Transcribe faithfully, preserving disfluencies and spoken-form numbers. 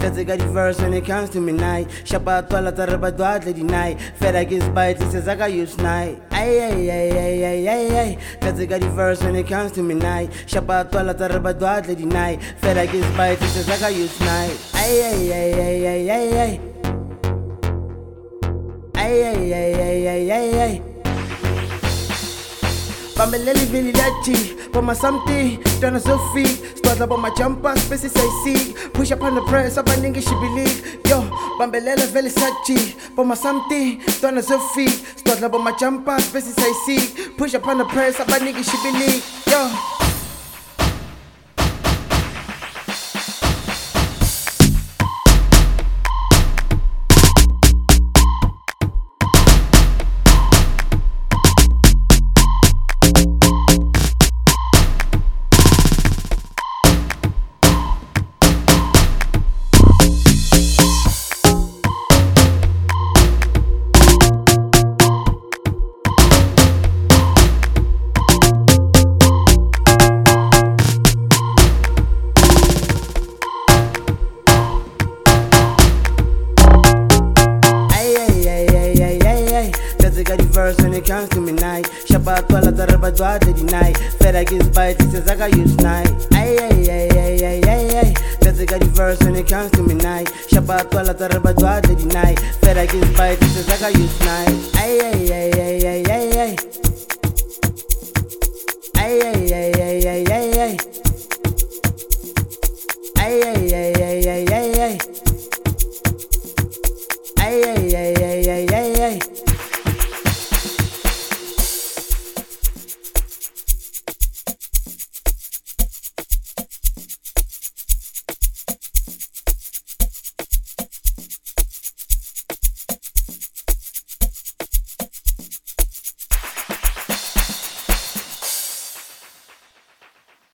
That's a good verse when it comes to midnight. Shapa tola taraba doad lady night. Fed I gets bite, it says I got use night. Ay ay ay ay ay ay ay. That's a good verse when it comes to midnight. Shapa tola taraba doad lady night. Fed I gets bite, it says I got use night. Ay ay ay ay ay ay ay. Ay ay ay ay ay ay ay. Bambeleli vili lachi, but my something, done so feet. Start up on my jumper, spaces I see. Push up on the press, up a nigga she believe. Yo, Bambelela veli sachi, but my something, done so feet. Start up on my jumper, spaces I see. Push up on the press, up a nigga she believe. Yo. Verse when it comes to midnight. Shapa tola taraba doad lady night. Fed I gets bite, it says I got use night. Ay ay ay ay ay ay ay. That's a good verse when it comes to midnight. Shapa tola taraba doad lady night. Fed I gets bite, it says I got use night. Ay ay ay ay ay ay ay. Ay ay